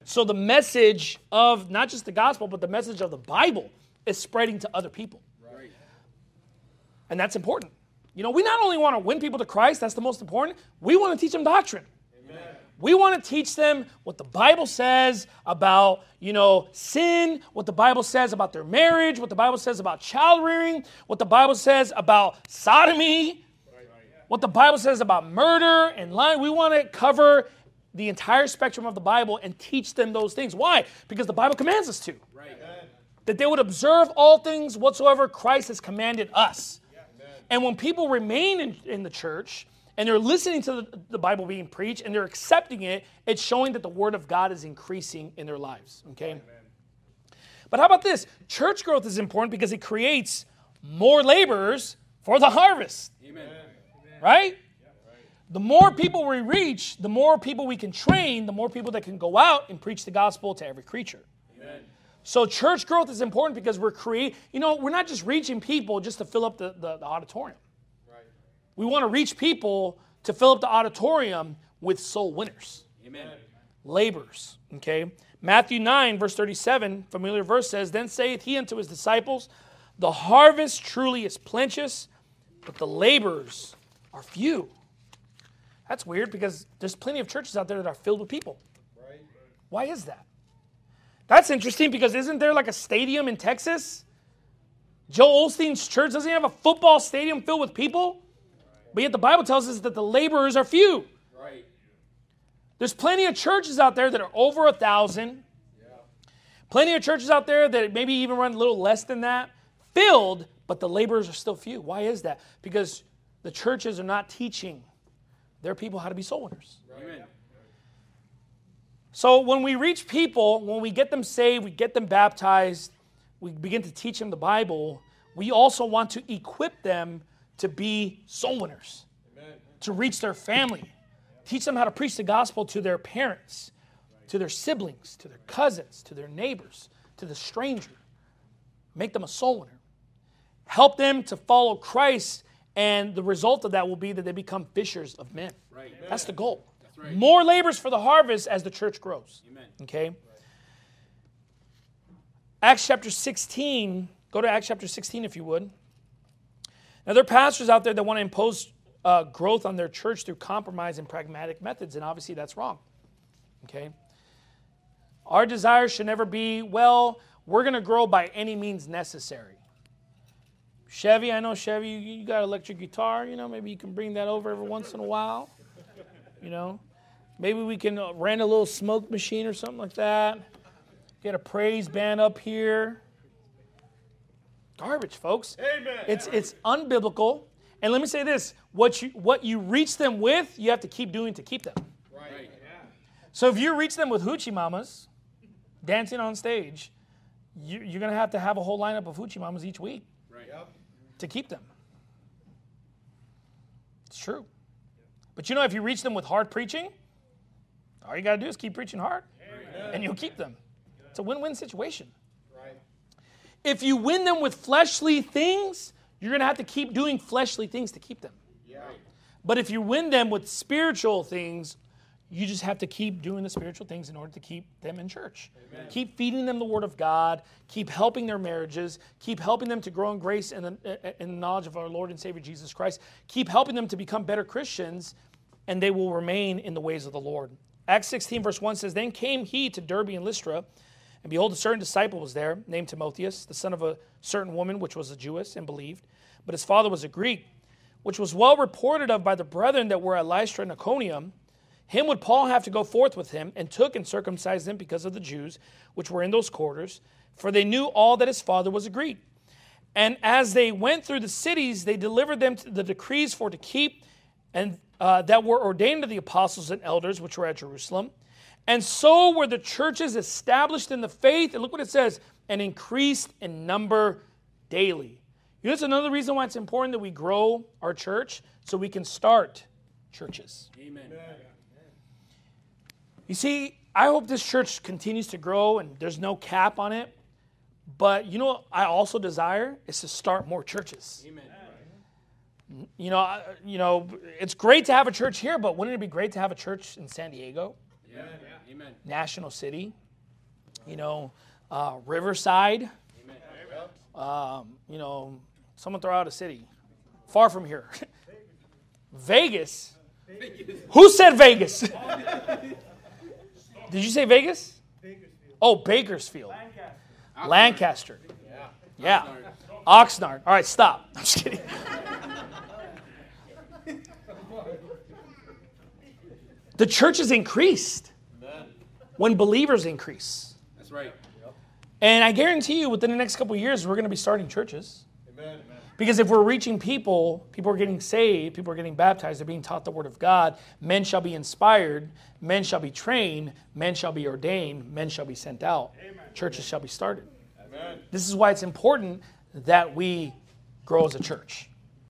So the message of not just the gospel, but the message of the Bible is spreading to other people. Right. And that's important. We not only want to win people to Christ, that's the most important. We want to teach them doctrine. Amen. We want to teach them what the Bible says about, sin, what the Bible says about their marriage, what the Bible says about child rearing, what the Bible says about sodomy, what the Bible says about murder and lying. We want to cover the entire spectrum of the Bible and teach them those things. Why? Because the Bible commands us to. Right. That they would observe all things whatsoever Christ has commanded us. And when people remain in the church and they're listening to the Bible being preached and they're accepting it, it's showing that the Word of God is increasing in their lives. Okay? Amen. But how about this? Church growth is important because it creates more laborers for the harvest. Amen. Right? The more people we reach, the more people we can train, the more people that can go out and preach the gospel to every creature. Amen. So church growth is important because we're not just reaching people just to fill up the auditorium. Right. We want to reach people to fill up the auditorium with soul winners. Amen. Laborers. Okay? Matthew 9, verse 37, familiar verse says, Then saith he unto his disciples, The harvest truly is plenteous, but the laborers are few. That's weird because there's plenty of churches out there that are filled with people. Right. Why is that? That's interesting because isn't there like a stadium in Texas? Joel Osteen's church, doesn't he have a football stadium filled with people? But yet the Bible tells us that the laborers are few. Right. There's plenty of churches out there that are over 1,000. Yeah. Plenty of churches out there that maybe even run a little less than that. Filled, but the laborers are still few. Why is that? Because the churches are not teaching their people how to be soul winners. Amen. So when we reach people, when we get them saved, we get them baptized, we begin to teach them the Bible, we also want to equip them to be soul winners, Amen. to reach their family, teach them how to preach the gospel to their parents, to their siblings, to their cousins, to their neighbors, to the stranger. Make them a soul winner. Help them to follow Christ, and the result of that will be that they become fishers of men. Right. That's the goal. That's right. More laborers for the harvest as the church grows. Amen. Okay? Acts chapter 16. Go to Acts chapter 16 if you would. Now, there are pastors out there that want to impose growth on their church through compromise and pragmatic methods, and obviously that's wrong. Okay? Our desire should never be, we're going to grow by any means necessary. Chevy, I know Chevy, you got an electric guitar, maybe you can bring that over every once in a while. Maybe we can rent a little smoke machine or something like that. Get a praise band up here. Garbage, folks. Amen. It's unbiblical. And let me say this, what you reach them with, you have to keep doing to keep them. Right. So if you reach them with hoochie mamas dancing on stage, you're going to have a whole lineup of hoochie mamas each week. Right. Yep. To keep them. It's true. But if you reach them with hard preaching, all you got to do is keep preaching hard, and you'll keep them. It's a win-win situation. Right. If you win them with fleshly things, you're going to have to keep doing fleshly things to keep them. Yeah. But if you win them with spiritual things, you just have to keep doing the spiritual things in order to keep them in church. Amen. Keep feeding them the Word of God. Keep helping their marriages. Keep helping them to grow in grace and in the knowledge of our Lord and Savior Jesus Christ. Keep helping them to become better Christians, and they will remain in the ways of the Lord. Acts 16 verse 1 says, Then came he to Derbe and Lystra, and behold, a certain disciple was there, named Timotheus, the son of a certain woman, which was a Jewess, and believed. But his father was a Greek, which was well reported of by the brethren that were at Lystra and Iconium. Him would Paul have to go forth with him, and took and circumcised them because of the Jews, which were in those quarters, for they knew all that his father was a Greek. And as they went through the cities, they delivered them to the decrees for to keep, and that were ordained to the apostles and elders, which were at Jerusalem. And so were the churches established in the faith, and look what it says, and increased in number daily. That's another reason why it's important that we grow our church, so we can start churches. Amen. You see, I hope this church continues to grow and there's no cap on it. But what I also desire is to start more churches. Amen. It's great to have a church here, but wouldn't it be great to have a church in San Diego? Amen. National City, Riverside, someone throw out a city far from here. Vegas? Who said Vegas? Did you say Vegas? Oh, Bakersfield. Lancaster. Yeah. Oxnard. All right, stop. I'm just kidding. The church is increased when believers increase. That's right. And I guarantee you within the next couple of years, we're going to be starting churches. Amen. Because if we're reaching people are getting saved, people are getting baptized, they're being taught the word of God, men shall be inspired, men shall be trained, men shall be ordained, men shall be sent out. Amen. Churches shall be started. Amen. This is why it's important that we grow as a church.